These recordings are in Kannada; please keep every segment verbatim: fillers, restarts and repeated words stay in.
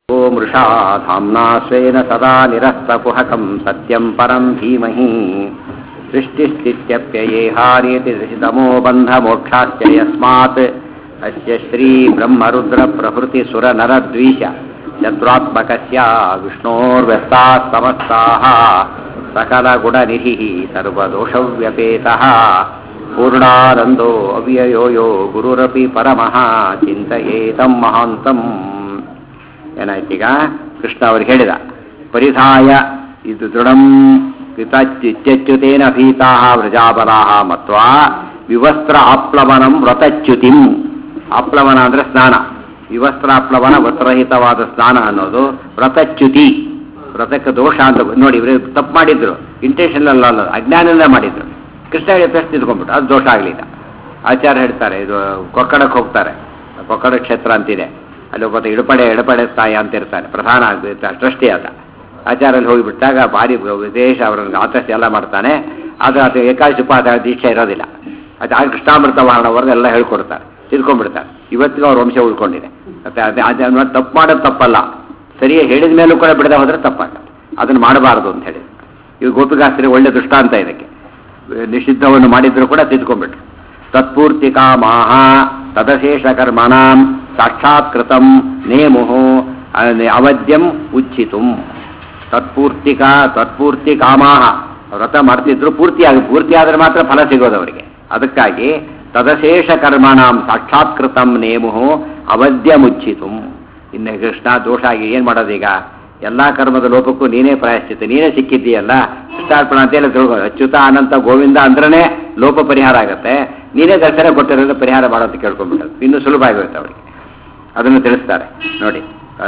ಮೃಷಾ ಧಾಮ್ನಾ ಸ್ವೇನ ಸದಾ ನಿರಸ್ತಕುಹಕಂ ಸತ್ಯಂ ಪರಂ ಧೀಮಹಿ ಸೃಷ್ಟಿಸ್ಥಿತ್ಯಪ್ಯಯೇಹಾರ್ಯತಿ ಋಷಿತಮೋ ಬಂಧಮೋಕ್ಷಾಶ್ಚ ಯಸ್ಮಾತ್ ಅಸ್ಯ ಶ್ರೀ ಬ್ರಹ್ಮರುದ್ರ ಪ್ರಭೃತಿ ಸುರ ನರದ್ವೀಷ ಚತುರಾತ್ಮಕಸ್ಯ ವಿಷ್ಣೋರ್ವ್ಯಸ್ತಾಃ ಸಮಸ್ತಾಃ ಸಕಲಗುಣನಿಧಿಃ ಸರ್ವದೋಷವ್ಯಪೇತಃ ಪೂರ್ಣಾನಂದೋ ಅವ್ಯಯೋ ಯೋ ಗುರುರಪಿ ಪರಮಃ ಚಿಂತಯೇತಂ ಮಹಾಂತಂ. ಏನಾಯ್ತೀಗ ಕೃಷ್ಣ ಅವ್ರಿಗೆ ಹೇಳಿದ ಪರಿಧಾಯ ಇದು ದೃಢಂ ಇತ್ಯಚ್ಯುತೇನ ಭೀತಾ ವ್ರಜಾಬಲಾ ಮತ್ವಾ ವಿವಸ್ತ್ರ ಆಪ್ಲವನಂ ವ್ರತಚ್ಯುತಿಂ. ಆಪ್ಲವನ ಅಂದರೆ ಸ್ನಾನ, ವಿವಸ್ತ್ರಾಪ್ಲವನ ವಸ್ತ್ರರಹಿತವಾದ ಸ್ನಾನ ಅನ್ನೋದು ವ್ರತಚ್ಯುತಿ. ವ್ರತಕ್ಕೆ ದೋಷ ಅಂತ ನೋಡಿ, ಇವರು ತಪ್ಪು ಮಾಡಿದ್ರು, ಇಂಟೆನ್ಷನ್ ಅಲ್ಲ, ಅಜ್ಞಾನದಿಂದ ಮಾಡಿದ್ರು. ಕೃಷ್ಣ ಹೇಳಿ ಪ್ರಶ್ನೆ ತಿಳ್ಕೊಂಡ್ಬಿಟ್ಟು ಅದು ದೋಷ ಆಗಲಿಲ್ಲ. ಆಚಾರ್ಯ ಹೇಳ್ತಾರೆ, ಇದು ಕೊಕ್ಕಡಕ್ಕೆ ಹೋಗ್ತಾರೆ, ಕೊಕ್ಕಡ ಕ್ಷೇತ್ರ ಅಂತಿದೆ, ಅಲ್ಲಿ ಒಬ್ಬ ಇಡಪಡೆ ಎಡಪಡೆ ತಾಯಿ ಅಂತ ಇರ್ತಾನೆ, ಪ್ರಧಾನ ಟ್ರಸ್ಟಿ ಆತ. ಆಚಾರಲ್ಲಿ ಹೋಗಿಬಿಟ್ಟಾಗ ಭಾರಿ ವಿದೇಶ ಅವರನ್ನು ಆತಸ್ತಿ ಎಲ್ಲ ಮಾಡ್ತಾನೆ. ಆದರೆ ಅದು ಏಕಾದಶಿ ಉಪವಾಸ ದೀಕ್ಷೆ ಇರೋದಿಲ್ಲ. ಅದು ಆಗ ಕೃಷ್ಣಾಮೃತ ವಾಹನವರೆಗೆ ಎಲ್ಲ ಹೇಳ್ಕೊಡ್ತಾರೆ, ತಿಳ್ಕೊಂಡ್ಬಿಡ್ತಾರೆ. ಇವತ್ತಿಗೂ ಅವ್ರ ವಂಶ ಉಳ್ಕೊಂಡಿದೆ. ಮತ್ತು ಅದೇ ಅದೇ ತಪ್ಪು ಮಾಡೋದು ತಪ್ಪಲ್ಲ, ಸರಿಯಾಗಿ ಹೇಳಿದ ಮೇಲೂ ಕೂಡ ಬಿಡದೆ ಹೋದರೆ ತಪ್ಪಾಗತ್ತೆ. ಅದನ್ನು ಮಾಡಬಾರ್ದು ಅಂತ ಹೇಳಿ ಇವು ಗೋಪಿಗಾಸ್ತ್ರಿ ಒಳ್ಳೆ ದೃಷ್ಟಾಂತ ಇದಕ್ಕೆ. ನಿಷಿದ್ಧವನ್ನು ಮಾಡಿದ್ರು ಕೂಡ ತಿದ್ಕೊಂಡ್ಬಿಟ್ರು. ತತ್ಪೂರ್ತಿ ಕಾಮಾಹ ತದಶೇಷ ಕರ್ಮಣಾಂ ಸಾಕ್ಷಾತ್ಕೃತಂ ನೇಮುಹು ಅವಧ್ಯಂ ಉಚ್ಚಿತುಂ. ತತ್ಪೂರ್ತಿಕ ತತ್ಪೂರ್ತಿ ಕಾಮಾಹ ವ್ರತ ಮಾಡ್ತಿದ್ರು, ಪೂರ್ತಿಯಾಗಿ ಪೂರ್ತಿ ಆದರೆ ಮಾತ್ರ ಫಲ ಸಿಗೋದು ಅವರಿಗೆ. ಅದಕ್ಕಾಗಿ ತದಶೇಷ ಕರ್ಮಣಾಂ ಸಾಕ್ಷಾತ್ಕೃತಂ ನೇಮುಹು ಅವಧ್ಯಮುಚ್ಚಿತುಂ. ಇನ್ನು ಕೃಷ್ಣ ದೋಷ ಆಗಿ ಏನು ಮಾಡೋದೀಗ? ಎಲ್ಲ ಕರ್ಮದ ಲೋಪಕ್ಕೂ ನೀನೇ ಪ್ರಾಯಶ್ಚಿತ್ತ, ನೀನೇ ಸಿಕ್ಕಿದ್ದೀಯಲ್ಲ, ಕೃಷ್ಣಾರ್ಪಣ ಅಂತೆಲ್ಲ ತಿಳ್ಕೊ. ಅಚ್ಯುತ ಅನಂತ ಗೋವಿಂದ ಅಂದ್ರೇ ಲೋಪ ಪರಿಹಾರ ಆಗುತ್ತೆ. ನೀನೇ ದರ್ಶನ ಕೊಟ್ಟಿರೋದು ಪರಿಹಾರ ಮಾಡೋದು ಕೇಳ್ಕೊಂಡ್ಬಿಟ್ಟದು, ಇನ್ನೂ ಸುಲಭ ಆಗಿರುತ್ತೆ ಅವರಿಗೆ. ಅದನ್ನು ತಿಳಿಸ್ತಾರೆ ನೋಡಿ.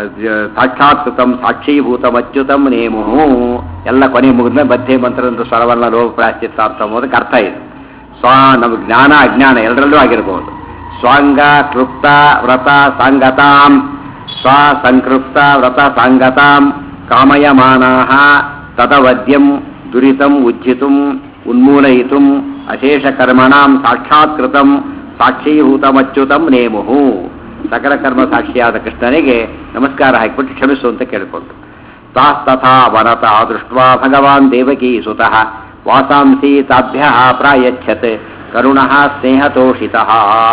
ಸಾಕ್ಷಾತ್ಕೃತಂ ಸಾಕ್ಷೀಭೂತಂ ಅಚ್ಯುತಂ ನೇಮುಹು. ಎಲ್ಲ ಕೊನೆ ಮುಗಿದ ಮಧ್ಯೆ ಮಂತ್ರದ ಸ್ವರವನ್ನ ಲೋಪ ಪ್ರಾಯಶ್ಚಿತ್ತಾರ್ಥ ಅನ್ನೋದಕ್ಕೆ ಅರ್ಥ ಇದೆ. ಸ್ವ ನಮ್ಮ ಜ್ಞಾನ ಅಜ್ಞಾನ ಎರಡರಲ್ಲೂ ಆಗಿರ್ಬೋದು. ಸ್ವಾಂಗ ಕೃಪ್ತ ವ್ರತ ಸಾಂಗತಾಂ, ಸ್ವ ಸಂಕೃಪ್ತ ವ್ರತ ಸಾಂಗತಾಂ ಕಾಮಯಮಾನಾಃ ತದವದ್ಯಂ ದುರಿತಂ ಉಜ್ಜಿತುಂ ಉನ್ಮೂಲಯಿತುಂ ಅಶೇಷ ಕರ್ಮಣಾಂ ಸಾಕ್ಷಾತ್ಕೃತಂ ಸಾಕ್ಷೀಭೂತಮಚ್ಯುತಂ ನೇಮುಹು. ಸಕಲ ಕರ್ಮ ಸಾಕ್ಷಿಯಾದ ಕೃಷ್ಣನಿಗೆ ನಮಸ್ಕಾರ ಹಾಕಿಬಿಟ್ಟು ಕ್ಷಮಿಸು ಅಂತ ಕೇಳಿಕೊಂಡು. ತಾಸ್ತಥಾ ವನತ ದೃಷ್ಟ್ವಾ ಭಗವಾನ್ ದೇವಕೀ ಸುತಃ ವಾಸಾಂಸಿ ತಾಭ್ಯಃ ಪ್ರಾಯಚ್ಛತ್ ಕರುಣಃ ಸ್ನೇಹತೋಷಿತಃ.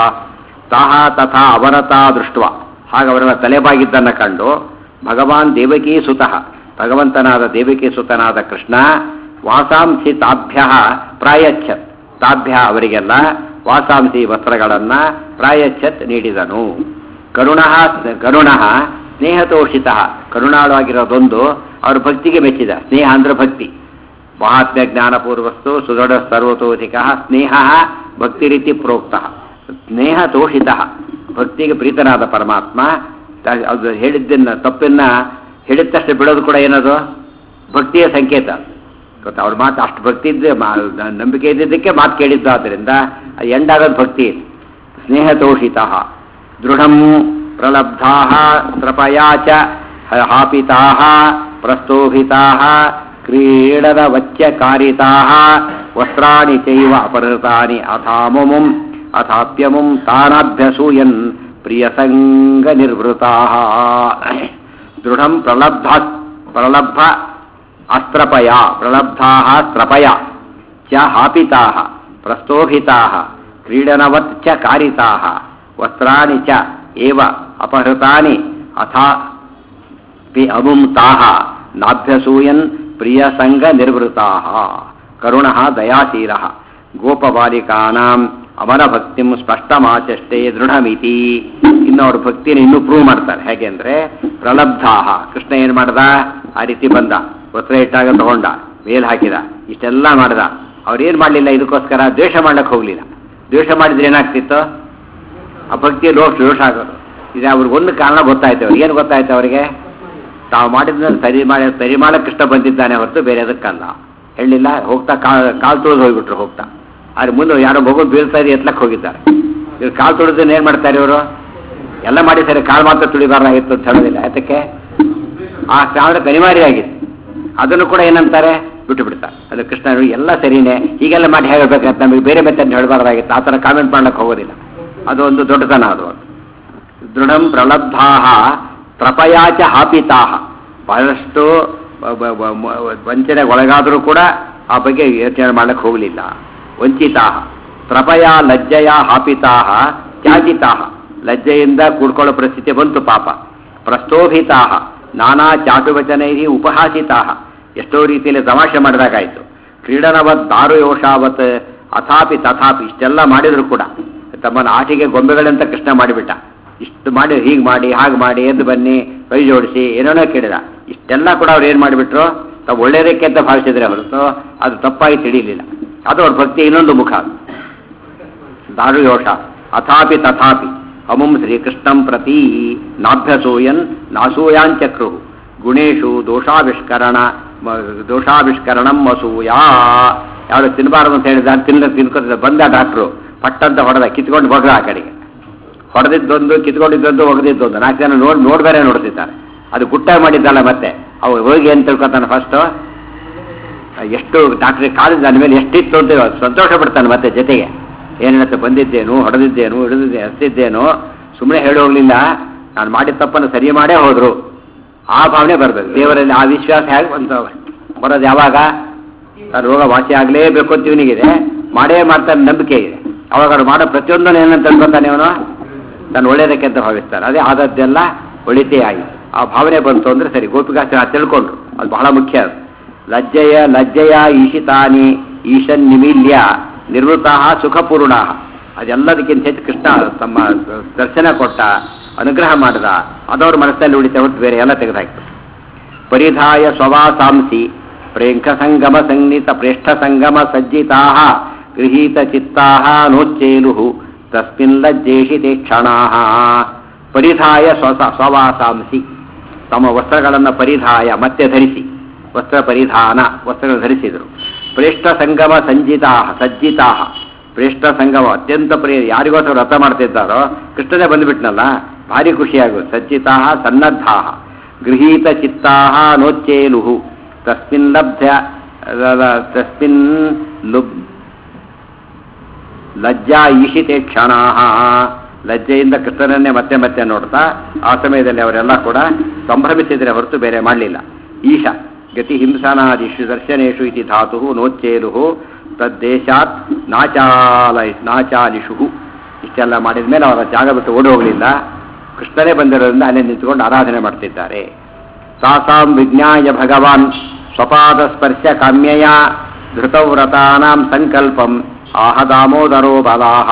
ತಾಹ ತಥಾ ಅವರತಾ ದೃಷ್ಟ್ವಾ, ಹಾಗೆ ಅವರನ್ನ ತಲೆಬಾಗಿದ್ದನ್ನು ಕಂಡು ಭಗವಾನ್ ದೇವಕೀ ಸುತಃ, ಭಗವಂತನಾದ ದೇವಕೀ ಸುತನಾದ ಕೃಷ್ಣ ವಾಸಾಂಸಿ ತಾಭ್ಯ ಪ್ರಾಯಚ್ಛತ್, ತಾಭ್ಯ ಅವರಿಗೆಲ್ಲ ವಾಸಾಂಸಿ ವಸ್ತ್ರಗಳನ್ನು ಪ್ರಾಯಚ್ಛತ್ ನೀಡಿದನು. ಕರುಣಃ ಕರುಣಃ ಸ್ನೇಹತೋಷಿತ, ಕರುಣಾಳವಾಗಿರೋದೊಂದು ಅವ್ರ ಭಕ್ತಿಗೆ ಮೆಚ್ಚಿದ. ಸ್ನೇಹ ಅಂದ್ರೆ ಭಕ್ತಿ. ಮಹಾತ್ಮ್ಯ ಜ್ಞಾನಪೂರ್ವಸ್ತು ಸುದೃಢ ಸರ್ವತೋಧಿಕ ಸ್ನೇಹ ಭಕ್ತಿ ರೀತಿ ಪ್ರೋಕ್ತ. ಸ್ನೇಹತೋಷಿತ, ಭಕ್ತಿಗೆ ಪ್ರೀತನಾದ ಪರಮಾತ್ಮ. ಅದು ಹೇಳಿದ್ದನ್ನು ತಪ್ಪನ್ನ ಹೇಳಿದ ತಕ್ಷಣ ಬಿಡೋದು ಕೂಡ ಏನದು ಭಕ್ತಿಯ ಸಂಕೇತ ಗೊತ್ತಾ. ಅವ್ರ ಮಾತು ಅಷ್ಟು ಭಕ್ತಿ ಇದ್ದ ನಂಬಿಕೆ ಇದ್ದಿದ್ದಕ್ಕೆ ಮಾತು ಕೇಳಿದ್ದು. ಆದ್ದರಿಂದ ಎಂಡಾಗೋದು ಭಕ್ತಿ. ಸ್ನೇಹತೋಷಿತ ದೃಢಂ ಪ್ರಲಬ್ಧಾ ತ್ರಪಯಾ ಚ ಹಾಪಿತಾ ಪ್ರಸ್ತೋಭಿತಾ ಕ್ರೀಡನವಚ್ಯಕಾರಿತಾ ವಸ್ತ್ರಾಣಿ ಚೈವ ಅಪಹೃತಾನಿ ಅಥಾಮುಂ ಅಥಾಪ್ಯಮುಂ ತಾನಾಭ್ಯಸೂಯನ್ ಪ್ರಿಯಸಂಗ ನಿರ್ವೃತಾ. ದೃಢಂ ಪ್ರಲಬ್ಧ ಪ್ರಲಬ್ಧ ಅಸ್ತ್ರಪಯ ಪ್ರಲಬ್ಧಾ ಸ್ತ್ರಪಯ ಚ ಹಾಪಿತಾ ಪ್ರಸ್ತೋಭಿತಾ ಕ್ರೀಡನವತ್ ಚ ಕಾರಿತಾ ವಸ್ತ್ರಾಣಿ ಚ ಏವ ಅಪಹೃತಾನಿ ಅಥಾ ಪಿ ಅಮುಂ ತಾಃ ನಾಭ್ಯಸೂಯನ್ ಪ್ರಿಯಸಂಗ ನಿರ್ವೃತಾ. ಕರುಣಃ ದಯಾಶೀಲಃ ಗೋಪಬಾಲಿಕಾನಾಂ ಅವನ ಭಕ್ತಿಂ ಸ್ಪಷ್ಟಮಾಚಷ್ಟೇ ದೃಢಮಿತಿ. ಇನ್ನು ಅವ್ರ ಭಕ್ತಿನ ಇನ್ನೂ ಪ್ರೂವ್ ಮಾಡ್ತಾರೆ. ಹೇಗೆ ಅಂದರೆ ಪ್ರಲಬ್ಧಾ, ಕೃಷ್ಣ ಏನು ಮಾಡ್ದ? ಆ ರೀತಿ ಬಂದ, ವಸ್ತ್ರ ಇಟ್ಟಾಗ ತಗೊಂಡ, ಮೇಲ್ ಹಾಕಿದ, ಇಷ್ಟೆಲ್ಲ ಮಾಡ್ದ. ಅವ್ರೇನು ಮಾಡಲಿಲ್ಲ, ಇದಕ್ಕೋಸ್ಕರ ದ್ವೇಷ ಮಾಡ್ಲಿಕ್ಕೆ ಹೋಗಲಿಲ್ಲ. ದ್ವೇಷ ಮಾಡಿದ್ರೆ ಏನಾಗ್ತಿತ್ತು? ಆ ಭಕ್ತಿ ಲೋಷ ದೋಷ ಆಗೋದು. ಇದು ಅವ್ರಿಗೊಂದು ಕಾರಣ ಗೊತ್ತಾಯ್ತು. ಅವ್ರಿಗೆ ಏನು ಗೊತ್ತಾಯ್ತು? ಅವರಿಗೆ ತಾವು ಮಾಡಿದ ಸರಿ ಮಾಡಿ ಸರಿ ಮಾಡಕ್ಕೆ ಕೃಷ್ಣ ಬಂದಿದ್ದಾನೆ ಹೊರತು ಬೇರೆ ಅದಕ್ಕಲ್ಲ. ಹೇಳಿಲ್ಲ. ಹೋಗ್ತಾ ಕಾಲು ಕಾಲು ತೊಳೆದು ಹೋಗ್ಬಿಟ್ರು. ಹೋಗ್ತಾ ಆದ್ರೆ ಮುಂದೆ ಯಾರೋ ಮಗು ಬೀಳ್ತಾ ಇದೆ, ಎತ್ಲಕ್ಕೆ ಹೋಗಿದ್ದಾರೆ. ಇವ್ರು ಕಾಲು ತೊಳೆದನ್ನು ಏನು ಮಾಡ್ತಾರೆ? ಇವರು ಎಲ್ಲ ಮಾಡಿ ಸರಿ, ಕಾಲು ಮಾತ್ರ ತುಳಿಬಾರ್ದಾಗಿತ್ತು ಅಂತ ಹೇಳೋದಿಲ್ಲ. ಯಾತಕ್ಕೆ? ಆ ಕಾಲಕ್ಕೆ ಅನಿವಾರ್ಯ ಅದನ್ನು ಕೂಡ ಏನಂತಾರೆ? ಬಿಟ್ಟು ಬಿಡ್ತಾರೆ. ಅದು ಕೃಷ್ಣ ಎಲ್ಲ ಸರಿನೇ, ಹೀಗೆಲ್ಲ ಮಾಡಿ ಹೇಳಬೇಕಂತ ನಮಗೆ ಬೇರೆ ಮೆತ್ತನ್ನು ಹೇಳಬಾರ್ದಾಗಿತ್ತು, ಆ ಥರ ಕಾಮೆಂಟ್ ಮಾಡ್ಲಿಕ್ಕೆ ಹೋಗೋದಿಲ್ಲ. ಅದು ಒಂದು ದೊಡ್ಡತನ. ಅದು ದೃಢಂ ಪ್ರಲಬ್ಧಾ ತ್ರಪಯಾಚ ಹಾಪಿತಾಹ, ಬಹಳಷ್ಟು ವಂಚನೆಗೆ ಒಳಗಾದರೂ ಕೂಡ ಆ ಬಗ್ಗೆ ಯೋಚನೆ ಮಾಡಕ್ಕೆ ಹೋಗಲಿಲ್ಲ. ವಂಚಿತಾಹ ತ್ರಪಯ ಲಜ್ಜೆಯ ಹಾಪಿತಾಹ ತ್ಯಾಜಿತಾಹ, ಲಜ್ಜೆಯಿಂದ ಕೂಡ್ಕೊಳ್ಳೋ ಪರಿಸ್ಥಿತಿ ಬಂತು ಪಾಪ. ಪ್ರಸ್ತೋಭಿತಾಹ ನಾನಾ ಚಾಟುವಚನೈ ಉಪಹಾಸಿತಾಹ, ಎಷ್ಟೋ ರೀತಿಯಲ್ಲಿ ತಮಾಷೆ ಮಾಡಿದಾಗಾಯಿತು. ಕ್ರೀಡನವತ್ ದಾರುಯೋಷಾವತ್ ಅಥಾಪಿ ತಥಾಪಿ, ಇಷ್ಟೆಲ್ಲ ಮಾಡಿದ್ರು ಕೂಡ ತಮ್ಮನ್ನು ಆಟಿಗೆ ಗೊಂಬೆಗಳಂತ ಕೃಷ್ಣ ಮಾಡಿಬಿಟ್ಟ. ಇಷ್ಟು ಮಾಡಿ ಹೀಗೆ ಮಾಡಿ ಹಾಗೆ ಮಾಡಿ ಎದ್ದು ಬನ್ನಿ ಕೈ ಜೋಡಿಸಿ ಏನೇನೋ ಕೇಳಿದ. ಇಷ್ಟೆಲ್ಲ ಕೂಡ ಅವ್ರು ಏನು ಮಾಡಿಬಿಟ್ರು, ತಾವು ಒಳ್ಳೆಯದಕ್ಕೆ ಅಂತ ಭಾವಿಸಿದ್ರೆ ಹೊರತು ಅದು ತಪ್ಪಾಗಿ ತಿಳಿಯಲಿಲ್ಲ. ಅದು ಅವ್ರ ಭಕ್ತಿ ಇನ್ನೊಂದು ಮುಖ. ದಾರುಯೋಷ ಅಥಾಪಿ ತಥಾಪಿ ಅಮುಂ ಶ್ರೀಕೃಷ್ಣಂ ಪ್ರತಿ ನಾಭ್ಯಸೂಯನ್ ನಾಸೂಯಾಂಚಕ್ರು ಗುಣೇಶು ದೋಷಾವಿಷ್ಕರಣ ದೋಷಾವಿಷ್ಕರಣಂ ಅಸೂಯಾ. ಯಾರು ತಿನ್ನಬಾರದು ಅಂತ ಹೇಳಿದ ತಿನ್ನ ತಿನ್ಕೋತಿದ್ದ ಬಂದ ಡಾಕ್ಟ್ರು ಪಟ್ಟಂತ ಹೊಡೆದ, ಕಿತ್ಕೊಂಡು ಹೊಡೆದ. ಆ ಕಡೆಗೆ ಹೊಡೆದಿದ್ದೊಂದು ಕಿತ್ಕೊಂಡಿದ್ದೊಂದು ಒಗೆದಿದ್ದೊಂದು ನಾಲ್ಕು ಜನ ನೋಡಿ ನೋಡ್ಬೇರೆ ನೋಡ್ತಿದ್ದಾರೆ. ಅದು ಗುಟ್ಟಾಗಿ ಮಾಡಿದ್ದಲ್ಲ. ಮತ್ತೆ ಅವು ಹೋಗಿ ಏನು ತಿಳ್ಕೊತಾನೆ ಫಸ್ಟು, ಎಷ್ಟು ಡಾಕ್ಟ್ರಿಗೆ ಕಾಲೇಜ್ ನನ್ನ ಮೇಲೆ ಎಷ್ಟಿತ್ತು ಅಂತ ಸಂತೋಷ ಪಡ್ತಾನೆ. ಮತ್ತೆ ಜೊತೆಗೆ ಏನೇನಂತ ಬಂದಿದ್ದೇನು, ಹೊಡೆದಿದ್ದೇನು, ಹಿಡಿದಿದ್ದೆ ಹಸ್ತಿದ್ದೇನು, ಸುಮ್ಮನೆ ಹೇಳಿ ಹೋಗಲಿಲ್ಲ, ನಾನು ಮಾಡಿದ ತಪ್ಪನ್ನು ಸರಿ ಮಾಡೇ ಹೋದರು. ಆ ಭಾವನೆ ಬರಬೇಕು ದೇವರಲ್ಲಿ. ಆ ವಿಶ್ವಾಸ ಹೇಗೆ ಬಂತ ಬರೋದು ಯಾವಾಗ, ನಾನು ರೋಗ ವಾಸಿ ಆಗಲೇಬೇಕು ಅಂತ ಇವನಿಗಿದೆ, ಮಾಡೇ ಮಾಡ್ತಾನೆ ನಂಬಿಕೆ ಇದೆ. ಅವಾಗ ಅವ್ರು ಮಾಡೋ ಪ್ರತಿಯೊಂದನ್ನು ಏನಂತ ತಿಳ್ಕೊತಾನೆ ಅವನು, ನಾನು ಒಳ್ಳೆಯದಕ್ಕೆ ಅಂತ ಭಾವಿಸ್ತಾನೆ. ಅದೇ ಆದದ್ದೆಲ್ಲ ಒಳಿತೇ ಆಗಿ ಆ ಭಾವನೆ ಬಂತು ಅಂದರೆ ಸರಿ. ಗೋಪಿಕಾಸ್ತ್ರ ತಿಳ್ಕೊಂಡ್ರು, ಅದು ಬಹಳ ಮುಖ್ಯ. ಲಜ್ಜೆಯ ಲಜ್ಜೆಯ ಈಶಿತಾನಿ ಈಶನ್ ನಿಮಿಲ್ಯ ನಿರ್ವೃತ ಸುಖಪೂರ್ಣ, ಅದೆಲ್ಲದಕ್ಕಿಂತ ಹೆಚ್ಚು ಕೃಷ್ಣ ತಮ್ಮ ದರ್ಶನ ಕೊಟ್ಟ, ಅನುಗ್ರಹ ಮಾಡಿದ, ಅದವ್ರ ಮನಸ್ಸಲ್ಲಿ ಉಳಿತ ಹೊರತು ಬೇರೆ ಎಲ್ಲ ತೆಗೆದಾಕ್ತು. ಪರಿಧಾಯ ಸ್ವವಾಸಾಂಸಿ ಪ್ರೇಂಖ ಸಂಗಮ ಸಂಗೀತ ಪ್ರೇಷ್ಠ ಸಂಗಮ ಸಜ್ಜಿತಾ ಗೃಹೀತ ಚಿತ್ತಾ ನೋಚ್ಚೇಲು ತಸ್ಮಿನ್ ಲಜ್ಜೇಷಿ ತೇ ಕ್ಷಣಾ. ಪರಿಧಾಯ ಸ್ವಸ ಸ್ವವಾಸಾಂಸಿ, ತಮ್ಮ ವಸ್ತ್ರಗಳನ್ನು ಪರಿಧಾಯ ಮತ್ತೆ ಧರಿಸಿ, ವಸ್ತ್ರ ಪರಿಧಾನ ವಸ್ತ್ರಗಳನ್ನು ಧರಿಸಿದರು. ಪ್ರೇಷ್ಠ ಸಂಗಮ ಸಂಜಿತಾ ಸಜ್ಜಿತಾ, ಪ್ರೇಷ್ಠ ಸಂಗಮ ಅತ್ಯಂತ ಪ್ರಿಯ, ಯಾರಿಗೋಸ್ಕರ ವ್ರತ ಮಾಡ್ತಿದ್ದಾರೋ ಕೃಷ್ಣನೇ ಬಂದುಬಿಟ್ನಲ್ಲ, ಭಾರಿ ಖುಷಿಯಾಗುವುದು. ಸಜ್ಜಿತಾ ಸನ್ನದ್ಧಾ ಗೃಹೀತ ಚಿತ್ತಾ ನೋಚ್ಚೇಲು ತಸ್ಮಿನ್ ಲಬ್ಧ ತಸ್ಮಿನ್ ಲುಬ್ ಲಜ್ಜಾ ಈಶಿತೆ ಕ್ಷಣಾ. ಲಜ್ಜೆಯಿಂದ ಕೃಷ್ಣನನ್ನೇ ಮತ್ತೆ ಮತ್ತೆ ನೋಡ್ತಾ ಆ ಸಮಯದಲ್ಲಿ ಅವರೆಲ್ಲ ಕೂಡ ಸಂಭ್ರಮಿಸಿದರೆ ಹೊರತು ಬೇರೆ ಮಾಡಲಿಲ್ಲ. ಈಶ ಗತಿ ಹಿಂಸಾನಾದಿಷು ದರ್ಶನೇಶು ಇತಿ ಧಾತು ನೋಚ್ಚೇಲು ತದ್ದೇಶಾತ್ ನಾಚಾಲ ನಾಚಾಲಿಷು. ಇಷ್ಟೆಲ್ಲ ಮಾಡಿದ ಮೇಲೆ ಅವರ ಜಾಗ ಬಿಟ್ಟು ಓಡಿ ಹೋಗಲಿಲ್ಲ. ಕೃಷ್ಣನೇ ಬಂದಿರೋದ್ರಿಂದ ಅಲ್ಲೇ ನಿಂತುಕೊಂಡು ಆರಾಧನೆ ಮಾಡ್ತಿದ್ದಾರೆ. ತಾಸಾಂ ವಿಜ್ಞಾಯ ಭಗವಾನ್ ಸ್ವಪಾದ ಸ್ಪರ್ಶ ಕಾಮ್ಯಯ ಧೃತವ್ರತಾನಾಂ ಸಂಕಲ್ಪಂ ಆಹ ದಾಮೋದರೋ ಬಲಾಹ.